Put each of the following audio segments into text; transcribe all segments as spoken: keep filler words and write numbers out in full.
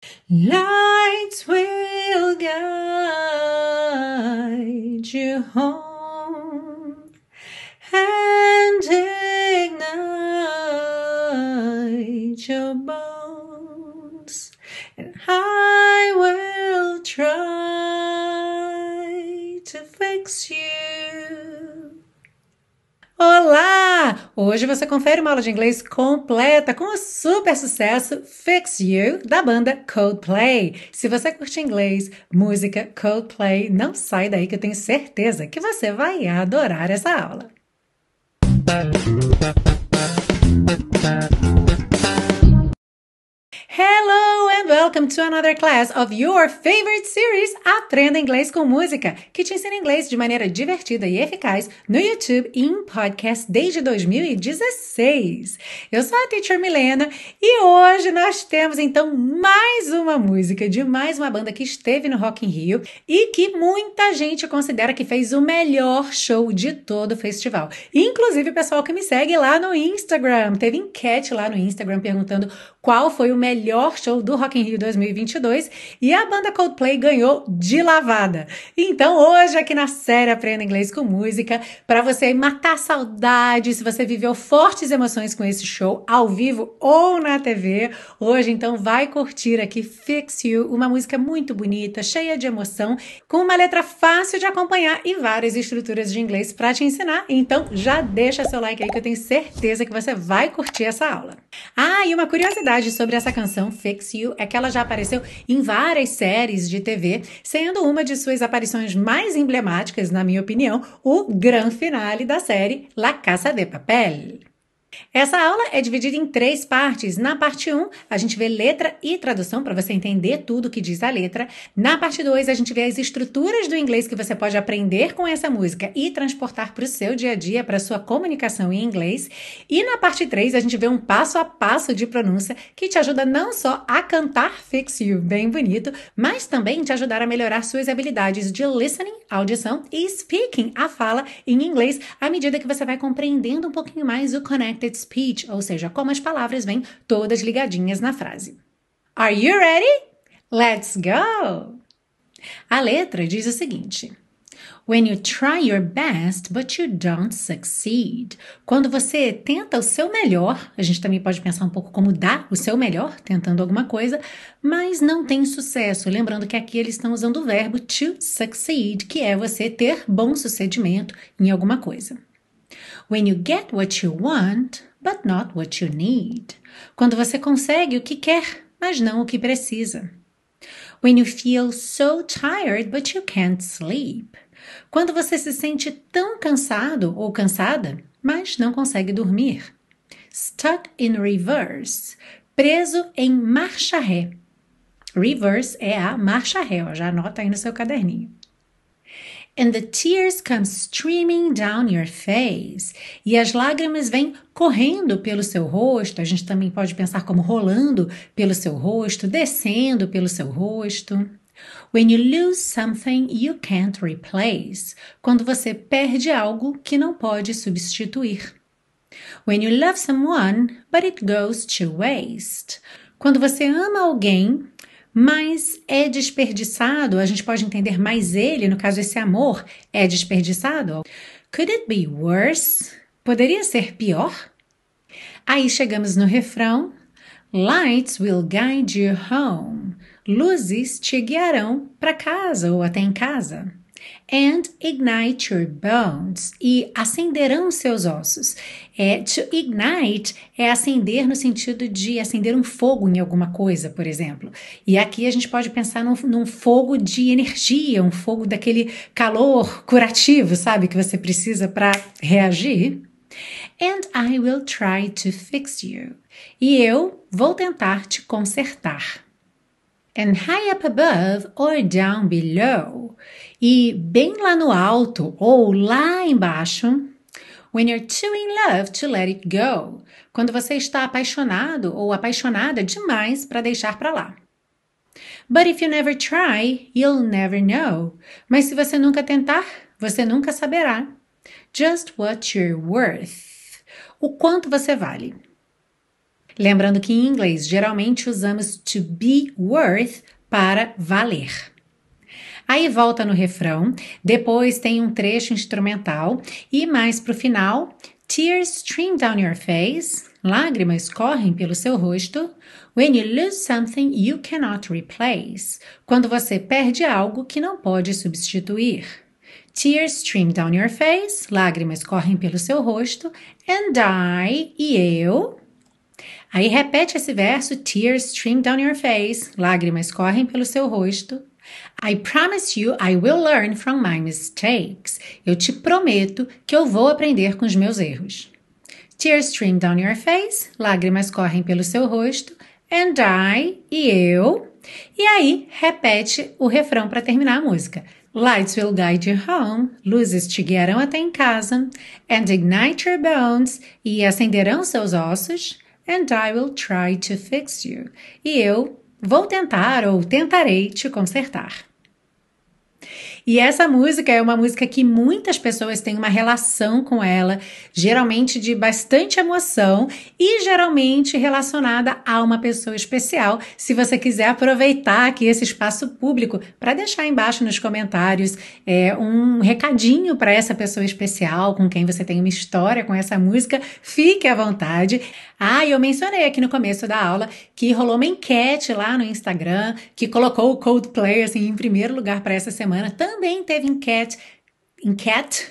Lights will guide you home and ignite your bones, and I will try to fix you. Olá! Hoje você confere uma aula de inglês completa com o super sucesso Fix You, da banda Coldplay. Se você curte inglês, música, Coldplay, não sai daí que eu tenho certeza que você vai adorar essa aula. Hello and welcome to another class of your favorite series, Aprenda Inglês com Música, que te ensina inglês de maneira divertida e eficaz no YouTube e em podcast desde dois mil e dezesseis. Eu sou a Teacher Milena e hoje nós temos então mais uma música de mais uma banda que esteve no Rock in Rio e que muita gente considera que fez o melhor show de todo o festival. Inclusive o pessoal que me segue lá no Instagram. Teve enquete lá no Instagram perguntando qual foi o melhor show do Rock in Rio dois mil e vinte e dois e a banda Coldplay ganhou de lavada. Então hoje aqui na série Aprenda Inglês com Música, para você matar saudade, se você viveu fortes emoções com esse show ao vivo ou na T V, hoje então vai curtir aqui Fix You, uma música muito bonita, cheia de emoção, com uma letra fácil de acompanhar e várias estruturas de inglês para te ensinar. Então já deixa seu like aí que eu tenho certeza que você vai curtir essa aula. Ah, e uma curiosidade sobre essa canção Fix You é que ela já apareceu em várias séries de T V, sendo uma de suas aparições mais emblemáticas, na minha opinião, o grande finale da série La Casa de Papel. Essa aula é dividida em três partes. Na parte um, a gente vê letra e tradução para você entender tudo o que diz a letra. Na parte dois, a gente vê as estruturas do inglês que você pode aprender com essa música e transportar para o seu dia a dia, para a sua comunicação em inglês. E na parte três, a gente vê um passo a passo de pronúncia que te ajuda não só a cantar Fix You bem bonito, mas também te ajudar a melhorar suas habilidades de listening, audição e speaking, a fala em inglês, à medida que você vai compreendendo um pouquinho mais o connected speech, ou seja, como as palavras vêm todas ligadinhas na frase. Are you ready? Let's go! A letra diz o seguinte: When you try your best, but you don't succeed. Quando você tenta o seu melhor, a gente também pode pensar um pouco como dar o seu melhor, tentando alguma coisa, mas não tem sucesso. Lembrando que aqui eles estão usando o verbo to succeed, que é você ter bom sucedimento em alguma coisa. When you get what you want, but not what you need. Quando você consegue o que quer, mas não o que precisa. When you feel so tired, but you can't sleep. Quando você se sente tão cansado ou cansada, mas não consegue dormir. Stuck in reverse. Preso em marcha ré. Reverse é a marcha ré, ó, já anota aí no seu caderninho. And the tears come streaming down your face. E as lágrimas vêm correndo pelo seu rosto. A gente também pode pensar como rolando pelo seu rosto, descendo pelo seu rosto. When you lose something you can't replace. Quando você perde algo que não pode substituir. When you love someone, but it goes to waste. Quando você ama alguém, mas é desperdiçado, a gente pode entender mais ele, no caso esse amor, é desperdiçado. Could it be worse? Poderia ser pior? Aí chegamos no refrão. Lights will guide you home. Luzes te guiarão para casa ou até em casa. And ignite your bones. E acenderão seus ossos. É, to ignite é acender no sentido de acender um fogo em alguma coisa, por exemplo. E aqui a gente pode pensar num, num fogo de energia, um fogo daquele calor curativo, sabe? Que você precisa para reagir. And I will try to fix you. E eu vou tentar te consertar. And high up above or down below. E bem lá no alto ou lá embaixo. When you're too in love to let it go. Quando você está apaixonado ou apaixonada demais para deixar para lá. But if you never try, you'll never know. Mas se você nunca tentar, você nunca saberá. Just what you're worth. O quanto você vale. Lembrando que em inglês geralmente usamos to be worth para valer. Aí volta no refrão, depois tem um trecho instrumental e mais pro final, tears stream down your face, lágrimas correm pelo seu rosto, when you lose something you cannot replace, quando você perde algo que não pode substituir. Tears stream down your face, lágrimas correm pelo seu rosto, and I, e eu... Aí repete esse verso, tears stream down your face, lágrimas correm pelo seu rosto. I promise you I will learn from my mistakes. Eu te prometo que eu vou aprender com os meus erros. Tears stream down your face, lágrimas correm pelo seu rosto. And I, e eu. E aí repete o refrão para terminar a música. Lights will guide you home, luzes te guiarão até em casa. And ignite your bones, e acenderão seus ossos. And I will try to fix you. E eu vou tentar ou tentarei te consertar. E essa música é uma música que muitas pessoas têm uma relação com ela, geralmente de bastante emoção e geralmente relacionada a uma pessoa especial. Se você quiser aproveitar aqui esse espaço público para deixar embaixo nos comentários é, um recadinho para essa pessoa especial com quem você tem uma história com essa música, fique à vontade. Ah, e eu mencionei aqui no começo da aula que rolou uma enquete lá no Instagram que colocou o Coldplay assim, em primeiro lugar para essa semana. Também teve enquete... Enquete?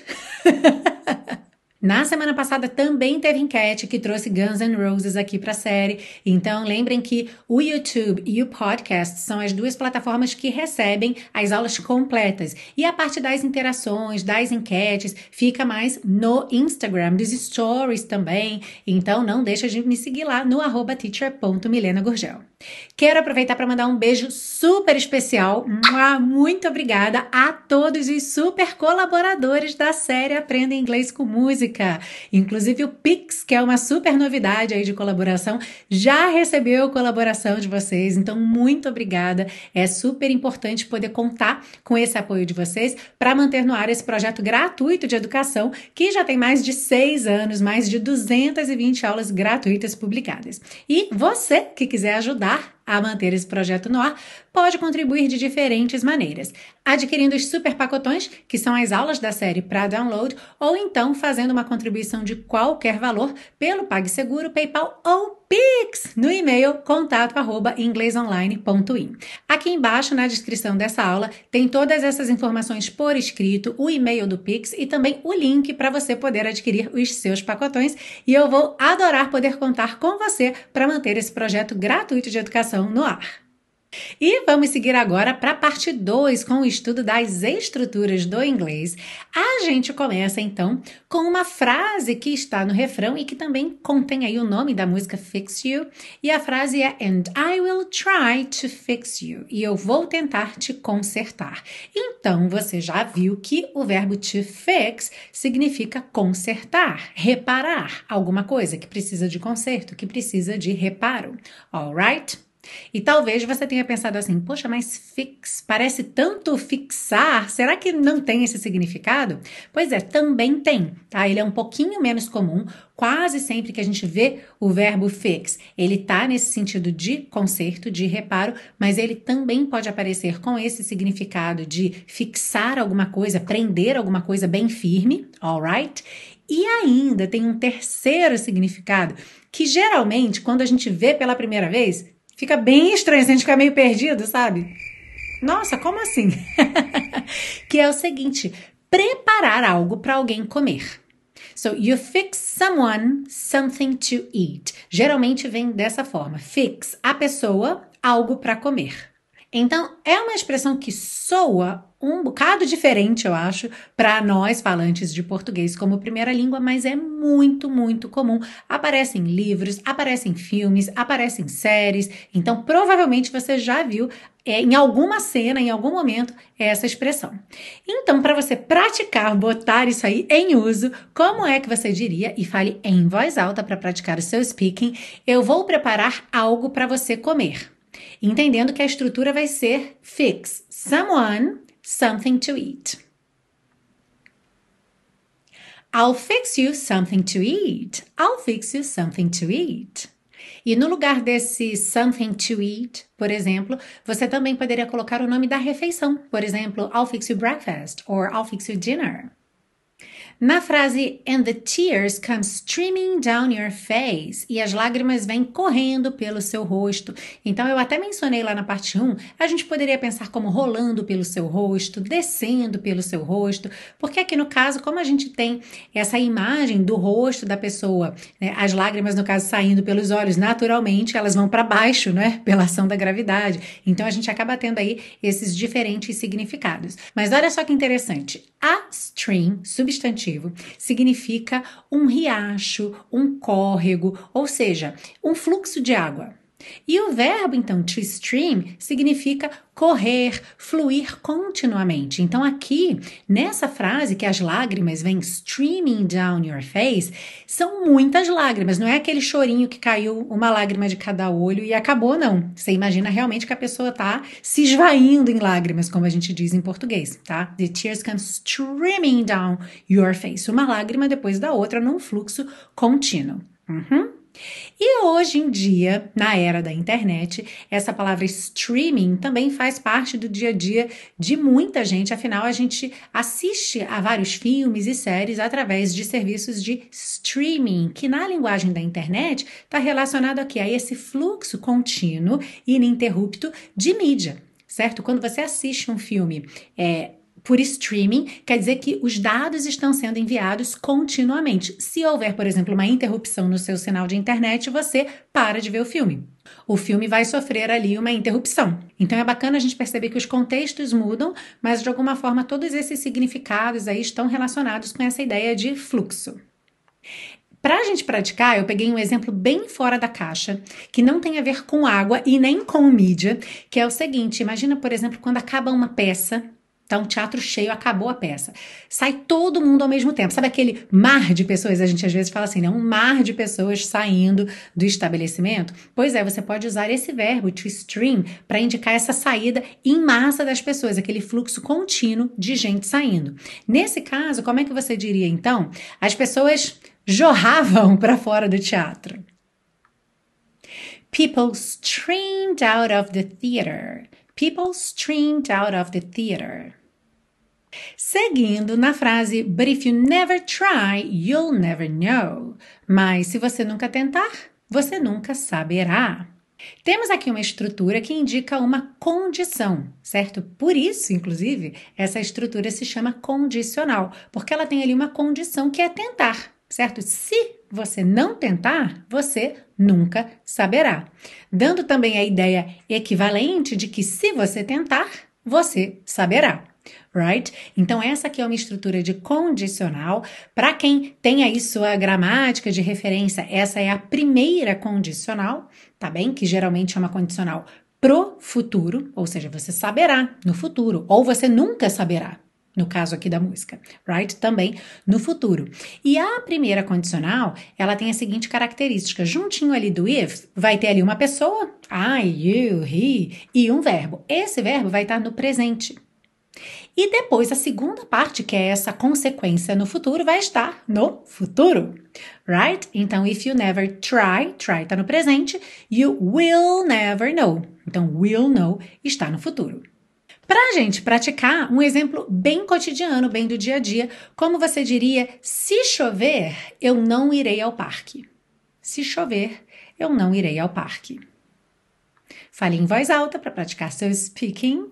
Na semana passada também teve enquete que trouxe Guns N' Roses aqui para a série. Então lembrem que o YouTube e o podcast são as duas plataformas que recebem as aulas completas. E a parte das interações, das enquetes, fica mais no Instagram, dos stories também. Então não deixa de me seguir lá no arroba teacher ponto milena gurgel. Quero aproveitar para mandar um beijo super especial. Muito obrigada a todos os super colaboradores da série Aprenda Inglês com Música. Inclusive o Pix, que é uma super novidade aí de colaboração, já recebeu colaboração de vocês, então muito obrigada. É super importante poder contar com esse apoio de vocês para manter no ar esse projeto gratuito de educação que já tem mais de seis anos, mais de duzentas e vinte aulas gratuitas publicadas. E você que quiser ajudar a manter esse projeto no ar, pode contribuir de diferentes maneiras, adquirindo os super pacotões, que são as aulas da série para download, ou então fazendo uma contribuição de qualquer valor pelo PagSeguro, PayPal ou Pix, no e-mail contato arroba inglesonline ponto in. Aqui embaixo, na descrição dessa aula, tem todas essas informações por escrito, o e-mail do Pix e também o link para você poder adquirir os seus pacotões, e eu vou adorar poder contar com você para manter esse projeto gratuito de educação no ar. E vamos seguir agora para a parte dois com o estudo das estruturas do inglês. A gente começa então com uma frase que está no refrão e que também contém aí o nome da música Fix You, e a frase é And I will try to fix you, e eu vou tentar te consertar. Então você já viu que o verbo to fix significa consertar, reparar alguma coisa que precisa de conserto, que precisa de reparo. Alright? E talvez você tenha pensado assim, poxa, mas fix, parece tanto fixar, será que não tem esse significado? Pois é, também tem, tá? Ele é um pouquinho menos comum, quase sempre que a gente vê o verbo fix, ele tá nesse sentido de conserto, de reparo, mas ele também pode aparecer com esse significado de fixar alguma coisa, prender alguma coisa bem firme, alright? E ainda tem um terceiro significado, que geralmente, quando a gente vê pela primeira vez, fica bem estranho, a gente fica meio perdido, sabe? Nossa, como assim? Que é o seguinte, preparar algo para alguém comer. So, you fix someone something to eat. Geralmente vem dessa forma, fix a pessoa algo para comer. Então, é uma expressão que soa um bocado diferente, eu acho, para nós falantes de português como primeira língua, mas é muito, muito comum. Aparece em livros, aparece em filmes, aparece em séries. Então, provavelmente você já viu é, em alguma cena, em algum momento, essa expressão. Então, para você praticar, botar isso aí em uso, como é que você diria? E fale em voz alta para praticar o seu speaking. Eu vou preparar algo para você comer. Entendendo que a estrutura vai ser fix someone something to eat. I'll fix you something to eat. I'll fix you something to eat. E no lugar desse something to eat, por exemplo, você também poderia colocar o nome da refeição. Por exemplo, I'll fix you breakfast or I'll fix you dinner. Na frase and the tears come streaming down your face, e as lágrimas vêm correndo pelo seu rosto. Então eu até mencionei lá na parte um, a gente poderia pensar como rolando pelo seu rosto, descendo pelo seu rosto, porque aqui no caso, como a gente tem essa imagem do rosto da pessoa, né, as lágrimas no caso saindo pelos olhos, naturalmente elas vão para baixo, né, pela ação da gravidade. Então a gente acaba tendo aí esses diferentes significados. Mas olha só que interessante, a stream, substantivo, significa um riacho, um córrego, ou seja, um fluxo de água. E o verbo, então, to stream, significa correr, fluir continuamente. Então, aqui, nessa frase que as lágrimas vêm streaming down your face, são muitas lágrimas. Não é aquele chorinho que caiu uma lágrima de cada olho e acabou, não. Você imagina realmente que a pessoa está se esvaindo em lágrimas, como a gente diz em português, tá? The tears come streaming down your face. Uma lágrima depois da outra num fluxo contínuo. Uhum. E hoje em dia, na era da internet, essa palavra streaming também faz parte do dia a dia de muita gente, afinal a gente assiste a vários filmes e séries através de serviços de streaming, que na linguagem da internet está relacionado aqui a esse fluxo contínuo e ininterrupto de mídia, certo? Quando você assiste um filme é, por streaming, quer dizer que os dados estão sendo enviados continuamente. Se houver, por exemplo, uma interrupção no seu sinal de internet, você para de ver o filme. O filme vai sofrer ali uma interrupção. Então é bacana a gente perceber que os contextos mudam, mas de alguma forma todos esses significados aí estão relacionados com essa ideia de fluxo. Para a gente praticar, eu peguei um exemplo bem fora da caixa, que não tem a ver com água e nem com mídia, que é o seguinte, imagina, por exemplo, quando acaba uma peça. Tá um teatro cheio, acabou a peça. Sai todo mundo ao mesmo tempo. Sabe aquele mar de pessoas? A gente às vezes fala assim, né? Um mar de pessoas saindo do estabelecimento. Pois é, você pode usar esse verbo, to stream, para indicar essa saída em massa das pessoas, aquele fluxo contínuo de gente saindo. Nesse caso, como é que você diria, então? As pessoas jorravam para fora do teatro. People streamed out of the theater. People streamed out of the theater. Seguindo na frase, but if you never try, you'll never know. Mas se você nunca tentar, você nunca saberá. Temos aqui uma estrutura que indica uma condição, certo? Por isso, inclusive, essa estrutura se chama condicional, porque ela tem ali uma condição que é tentar, certo? Se você não tentar, você nunca saberá. Dando também a ideia equivalente de que se você tentar, você saberá. Right? Então essa aqui é uma estrutura de condicional. Para quem tem aí sua gramática de referência, essa é a primeira condicional, tá bem? Que geralmente é uma condicional pro futuro, ou seja, você saberá no futuro, ou você nunca saberá. No caso aqui da música, right? Também no futuro. E a primeira condicional, ela tem a seguinte característica. Juntinho ali do if, vai ter ali uma pessoa, I, you, he, e um verbo. Esse verbo vai estar no presente. E depois a segunda parte, que é essa consequência no futuro, vai estar no futuro, right? Então, if you never try, try está no presente, you will never know. Então, will know está no futuro. Para a gente praticar, um exemplo bem cotidiano, bem do dia a dia, como você diria, se chover, eu não irei ao parque. Se chover, eu não irei ao parque. Fale em voz alta para praticar seu speaking.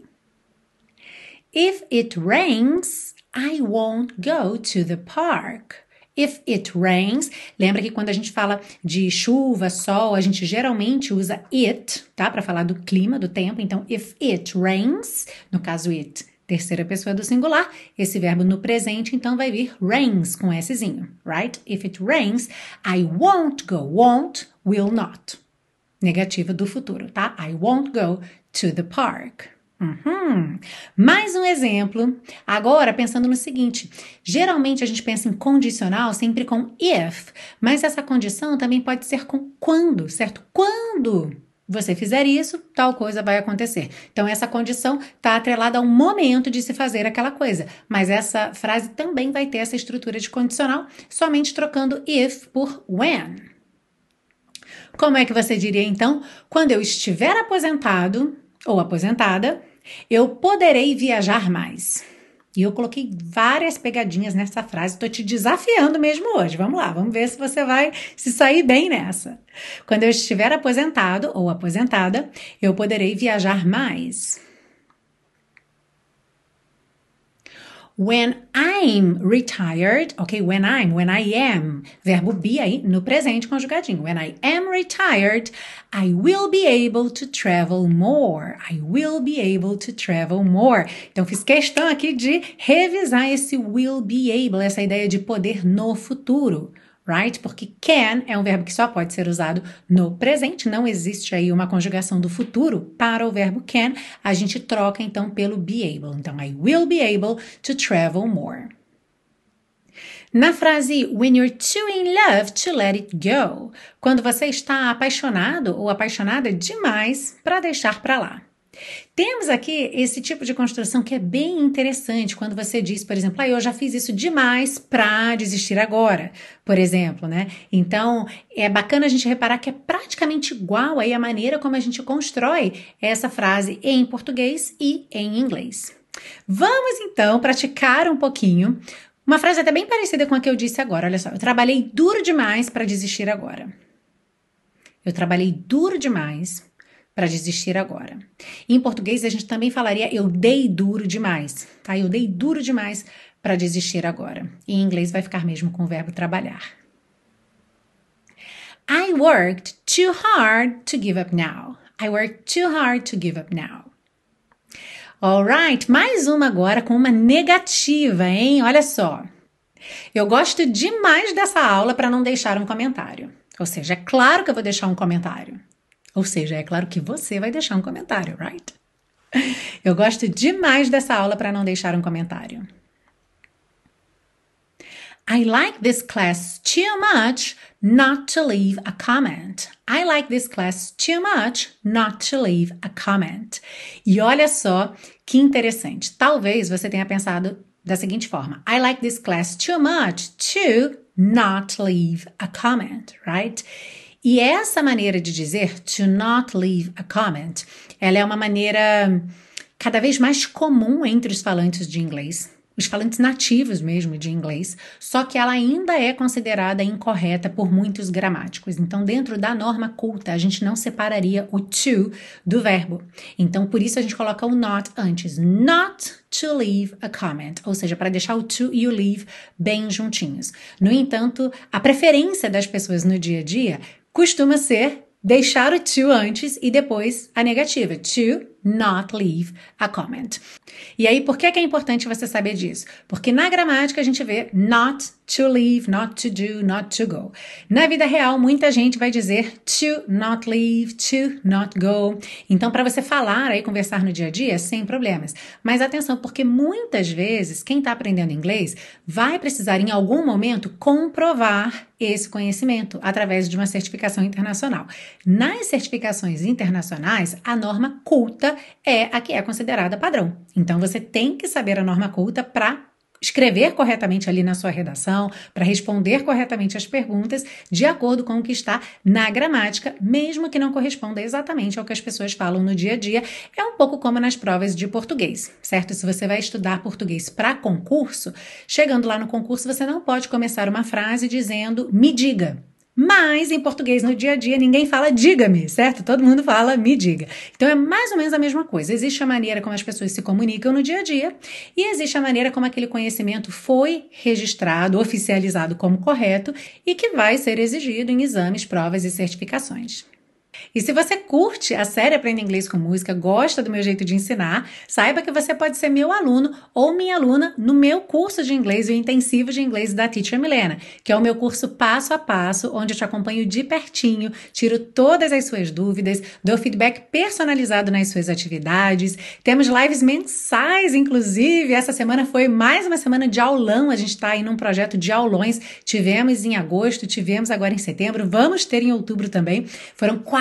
If it rains, I won't go to the park. If it rains, lembra que quando a gente fala de chuva, sol, a gente geralmente usa it, tá? Para falar do clima, do tempo. Então, if it rains, no caso it, terceira pessoa do singular, esse verbo no presente, então vai vir rains com Szinho, right? If it rains, I won't go. Won't, will not. Negativa do futuro, tá? I won't go to the park. Uhum. Mais um exemplo, agora pensando no seguinte, geralmente a gente pensa em condicional sempre com if, mas essa condição também pode ser com quando, certo? Quando você fizer isso, tal coisa vai acontecer. Então essa condição está atrelada a um momento de se fazer aquela coisa, mas essa frase também vai ter essa estrutura de condicional, somente trocando if por when. Como é que você diria, então? Quando eu estiver aposentado ou aposentada, eu poderei viajar mais. E eu coloquei várias pegadinhas nessa frase, estou te desafiando mesmo hoje. Vamos lá, vamos ver se você vai se sair bem nessa. Quando eu estiver aposentado ou aposentada, eu poderei viajar mais. When I'm retired, ok? When I'm, when I am. Verbo be aí no presente conjugadinho. When I am retired, I will be able to travel more. I will be able to travel more. Então, fiz questão aqui de revisar esse will be able, essa ideia de poder no futuro. Right? Porque can é um verbo que só pode ser usado no presente, não existe aí uma conjugação do futuro para o verbo can, a gente troca então pelo be able. Então, I will be able to travel more. Na frase when you're too in love to let it go, quando você está apaixonado ou apaixonada demais para deixar para lá. Temos aqui esse tipo de construção que é bem interessante quando você diz, por exemplo, ah, eu já fiz isso demais para desistir agora, por exemplo, né? Então, é bacana a gente reparar que é praticamente igual aí a maneira como a gente constrói essa frase em português e em inglês. Vamos, então, praticar um pouquinho. Uma frase até bem parecida com a que eu disse agora, olha só. Eu trabalhei duro demais para desistir agora. Eu trabalhei duro demais para desistir agora. Em português, a gente também falaria eu dei duro demais, tá? Eu dei duro demais para desistir agora. Em inglês vai ficar mesmo com o verbo trabalhar. I worked too hard to give up now. I worked too hard to give up now. Alright, mais uma agora com uma negativa, hein? Olha só. Eu gosto demais dessa aula para não deixar um comentário. Ou seja, é claro que eu vou deixar um comentário. Ou seja, é claro que você vai deixar um comentário, right? Eu gosto demais dessa aula para não deixar um comentário. I like this class too much not to leave a comment. I like this class too much not to leave a comment. E olha só que interessante. Talvez você tenha pensado da seguinte forma. I like this class too much to not leave a comment, right? E essa maneira de dizer to not leave a comment, ela é uma maneira cada vez mais comum entre os falantes de inglês, os falantes nativos mesmo de inglês, só que ela ainda é considerada incorreta por muitos gramáticos. Então, dentro da norma culta, a gente não separaria o to do verbo. Então, por isso a gente coloca o not antes. Not to leave a comment, ou seja, para deixar o to e o leave bem juntinhos. No entanto, a preferência das pessoas no dia a dia costuma ser deixar o to antes e depois a negativa, to not leave a comment. E aí, por que que é importante você saber disso? Porque na gramática a gente vê not to leave, not to do, not to go. Na vida real, muita gente vai dizer to not leave, to not go. Então, para você falar e conversar no dia a dia, sem problemas. Mas atenção, porque muitas vezes quem está aprendendo inglês vai precisar em algum momento comprovar esse conhecimento através de uma certificação internacional. Nas certificações internacionais, a norma culta é a que é considerada padrão. Então, você tem que saber a norma culta para escrever corretamente ali na sua redação, para responder corretamente as perguntas de acordo com o que está na gramática, mesmo que não corresponda exatamente ao que as pessoas falam no dia a dia. É um pouco como nas provas de português, certo? Se você vai estudar português para concurso, chegando lá no concurso, você não pode começar uma frase dizendo me diga. Mas, em português, no dia a dia, ninguém fala diga-me, certo? Todo mundo fala me diga. Então, é mais ou menos a mesma coisa. Existe a maneira como as pessoas se comunicam no dia a dia e existe a maneira como aquele conhecimento foi registrado, oficializado como correto e que vai ser exigido em exames, provas e certificações. E se você curte a série Aprenda Inglês com Música, gosta do meu jeito de ensinar, saiba que você pode ser meu aluno ou minha aluna no meu curso de inglês, o intensivo de inglês da Teacher Milena, que é o meu curso passo a passo, onde eu te acompanho de pertinho, tiro todas as suas dúvidas, dou feedback personalizado nas suas atividades. Temos lives mensais, inclusive. Essa semana foi mais uma semana de aulão, a gente está aí num projeto de aulões. Tivemos em agosto, tivemos agora em setembro, vamos ter em outubro também. Foram quatro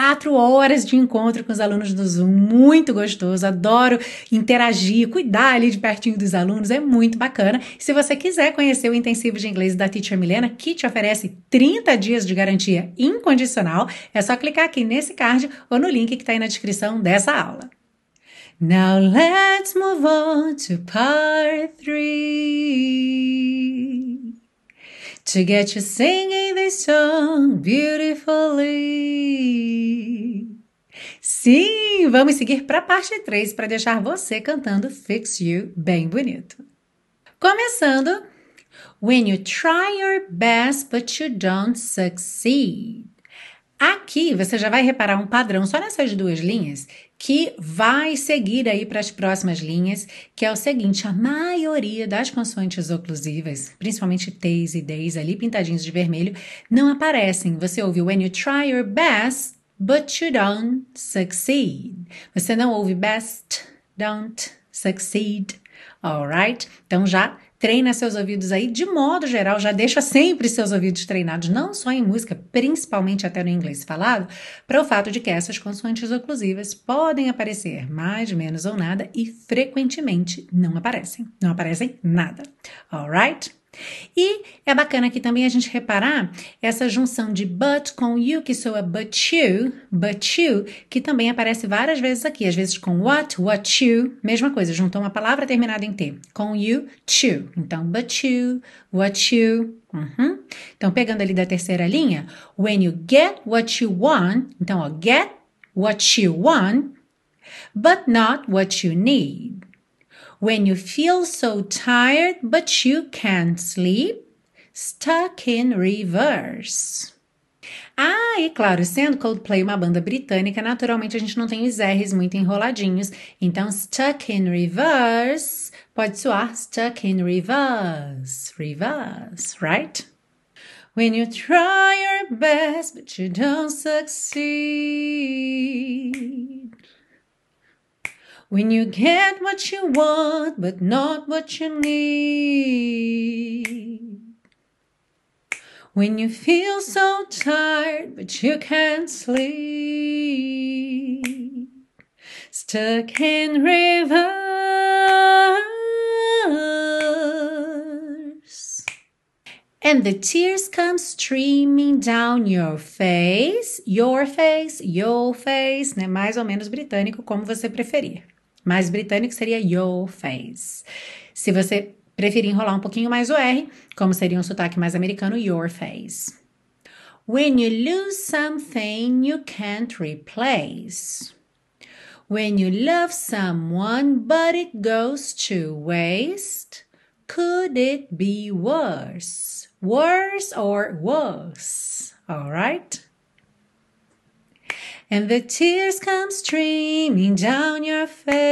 quatro horas de encontro com os alunos do Zoom, muito gostoso, adoro interagir, cuidar ali de pertinho dos alunos, é muito bacana. Se você quiser conhecer o intensivo de inglês da Teacher Milena, que te oferece trinta dias de garantia incondicional, é só clicar aqui nesse card ou no link que está aí na descrição dessa aula. Now let's move on to part three. To get you singing this song beautifully. Sim, vamos seguir para a parte três para deixar você cantando Fix You bem bonito. Começando. When you try your best but you don't succeed. Aqui você já vai reparar um padrão só nessas duas linhas que vai seguir aí para as próximas linhas, que é o seguinte: a maioria das consoantes oclusivas, principalmente T's e D's ali pintadinhos de vermelho, não aparecem. Você ouve when you try your best, but you don't succeed. Você não ouve best, don't succeed, alright? Então já treina seus ouvidos aí, de modo geral, já deixa sempre seus ouvidos treinados, não só em música, principalmente até no inglês falado, para o fato de que essas consoantes oclusivas podem aparecer mais, menos ou nada e frequentemente não aparecem, não aparecem nada, alright? E é bacana aqui também a gente reparar essa junção de but com you, que soa but you, but you, que também aparece várias vezes aqui, às vezes com what, what you, mesma coisa, juntou uma palavra terminada em T, com you, to. Então, but you, what you. Uhum. Então, pegando ali da terceira linha, when you get what you want, então, ó, get what you want, but not what you need. When you feel so tired, but you can't sleep, stuck in reverse. Ah, e claro, sendo Coldplay uma banda britânica, naturalmente a gente não tem os R's muito enroladinhos. Então, stuck in reverse pode soar stuck in reverse, reverse, right? When you try your best, but you don't succeed. When you get what you want, but not what you need. When you feel so tired, but you can't sleep. Stuck in reverse. And the tears come streaming down your face. Your face, your face, né? Mais ou menos britânico, como você preferir. Mais britânico seria your face. Se você preferir enrolar um pouquinho mais o R, como seria um sotaque mais americano, your face. When you lose something you can't replace. When you love someone but it goes to waste. Could it be worse? Worse or worse? All right? And the tears come streaming down your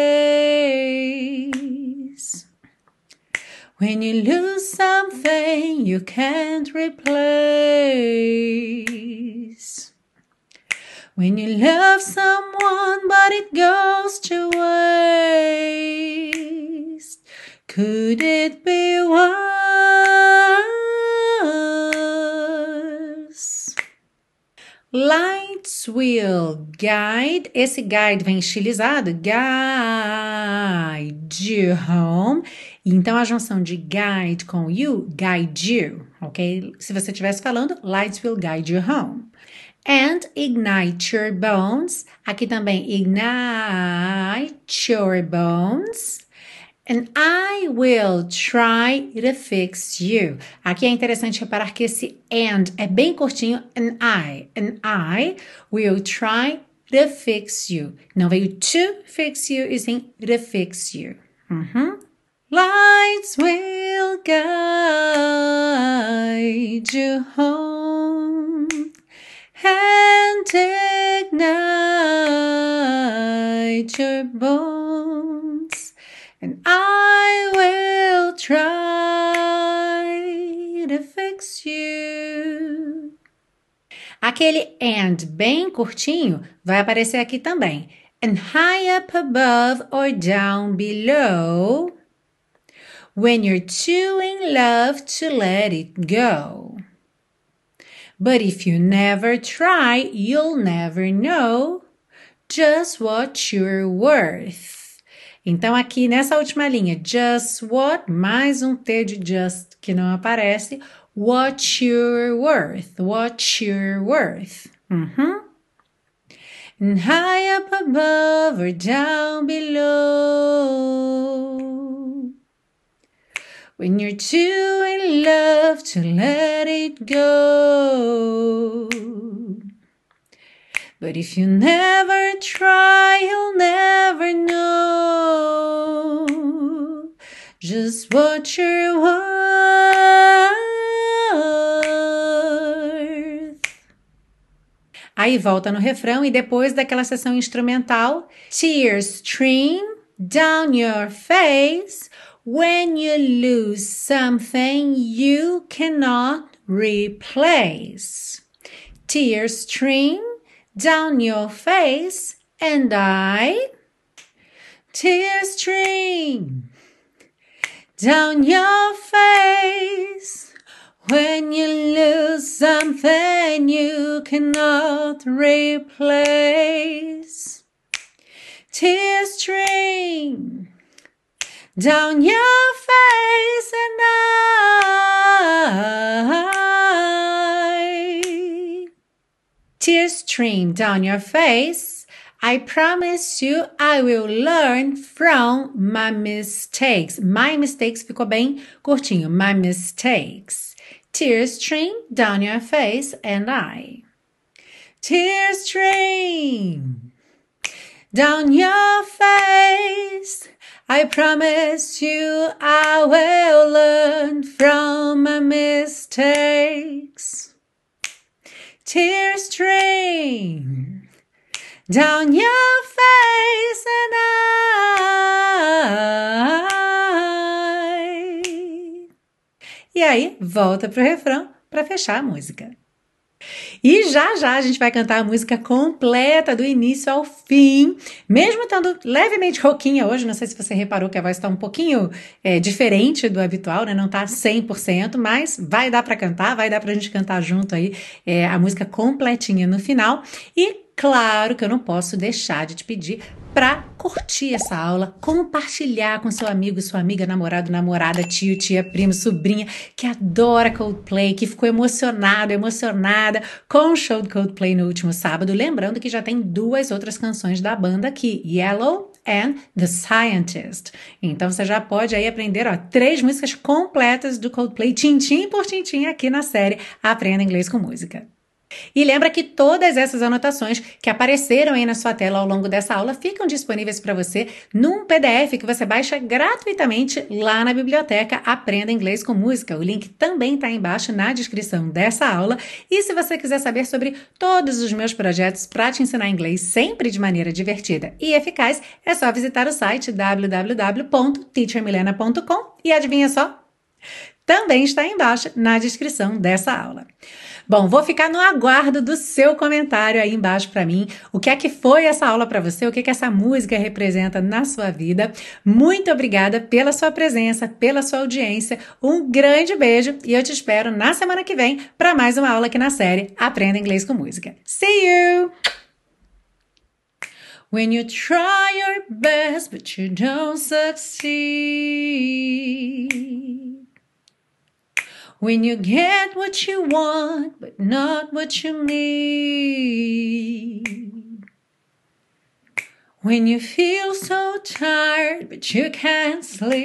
face. When you lose something you can't replace. When you love someone but it goes to waste. Could it be worse? Lights will guide. Esse guide vem estilizado. Guide you home. Então, a junção de guide com you, guide you, ok? Se você estivesse falando, lights will guide you home. And ignite your bones. Aqui também, ignite your bones. And I will try to fix you. Aqui é interessante reparar que esse and é bem curtinho. And I, and I will try to fix you. Não veio to fix you, e sim to fix you. Uhum. Lights will guide you home and ignite your bones. And I will try to fix you. Aquele and bem curtinho vai aparecer aqui também. And high up above or down below. When you're too in love to let it go. But if you never try, you'll never know just what you're worth. Então, aqui nessa última linha, just what, mais um T de just que não aparece, what you're worth, what you're worth. Uhum. And high up above or down below, when you're too in love to let it go. But if you never try, you'll never know just what you're worth. Aí volta no refrão e depois daquela sessão instrumental, tears stream down your face when you lose something you cannot replace. Tears stream down your face and I, tears stream down your face when you lose something you cannot replace. Tears stream down your face and I, tears stream down your face. I promise you I will learn from my mistakes. My mistakes ficou bem curtinho. My mistakes. Tears stream down your face and I. Tears stream down your face. I promise you I will learn from my mistakes. Tears stream down your face and I. E aí, volta pro refrão para fechar a música. E já já a gente vai cantar a música completa do início ao fim, mesmo estando levemente rouquinha hoje. Não sei se você reparou que a voz está um pouquinho é, diferente do habitual, né? Não está cem por cento, mas vai dar para cantar, vai dar para a gente cantar junto aí é, a música completinha no final. E claro que eu não posso deixar de te pedir para curtir essa aula, compartilhar com seu amigo, sua amiga, namorado, namorada, tio, tia, primo, sobrinha, que adora Coldplay, que ficou emocionado, emocionada com o show do Coldplay no último sábado. Lembrando que já tem duas outras canções da banda aqui, Yellow and The Scientist. Então você já pode aí aprender, ó, três músicas completas do Coldplay, tintim por tintim, aqui na série Aprenda Inglês com Música. E lembra que todas essas anotações que apareceram aí na sua tela ao longo dessa aula ficam disponíveis para você num P D F que você baixa gratuitamente lá na biblioteca Aprenda Inglês com Música. O link também está aí embaixo na descrição dessa aula. E se você quiser saber sobre todos os meus projetos para te ensinar inglês sempre de maneira divertida e eficaz, é só visitar o site w w w ponto teacher milena ponto com e adivinha só? Também está aí embaixo na descrição dessa aula. Bom, vou ficar no aguardo do seu comentário aí embaixo para mim. O que é que foi essa aula para você? O que é que essa música representa na sua vida? Muito obrigada pela sua presença, pela sua audiência. Um grande beijo e eu te espero na semana que vem para mais uma aula aqui na série Aprenda Inglês com Música. See you! When you try your best but you don't succeed, when you get what you want, but not what you need. When you feel so tired, but you can't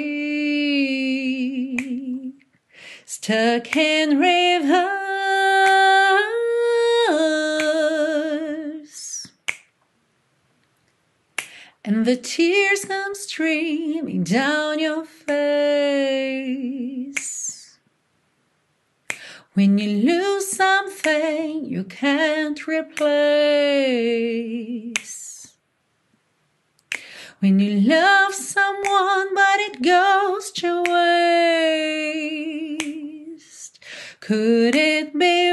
sleep. Stuck in reverse. And the tears come streaming down your face. When you lose something you can't replace. When you love someone but it goes to waste. Could it be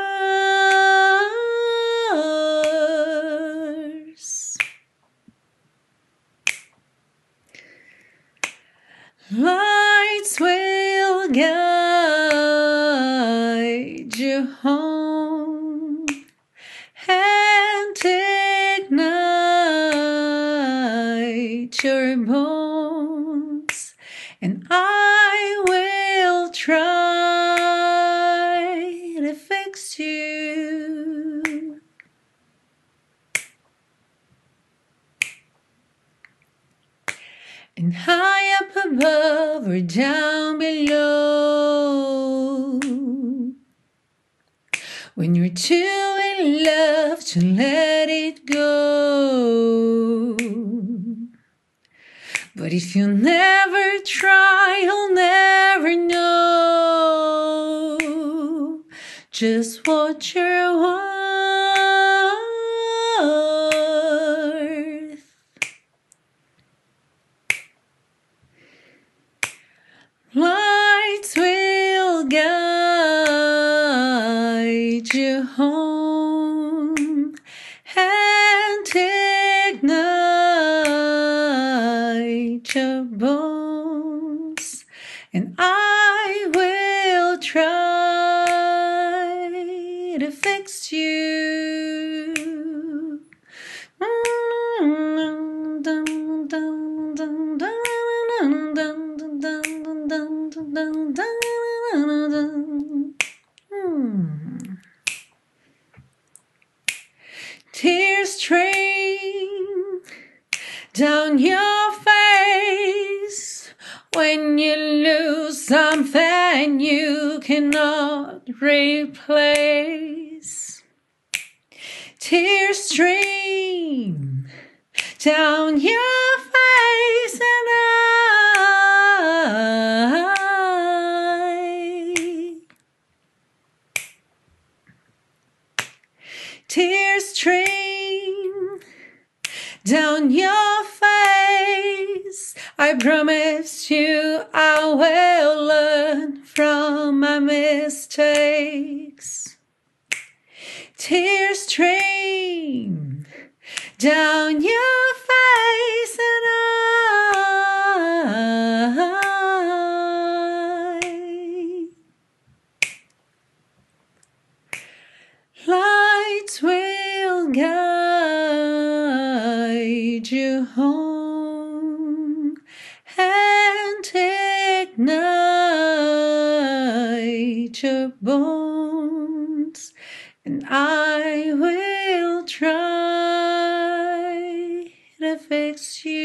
worse? Lights will guide you home. your bones, and I will try to fix you. And high up above or down below, when you're too in love to let it go. But if you never try, you'll never know just what you're worth. Lights will guide you home and ignite your bones, and I will try to fix you. Tears stream down your face when you lose something you cannot replace. Tears stream down your face, and I tears stream down your face. I promise you I will learn from my mistakes. Tears stream down your face, and I lights will guide you home and ignite your bones, and I will try to fix you.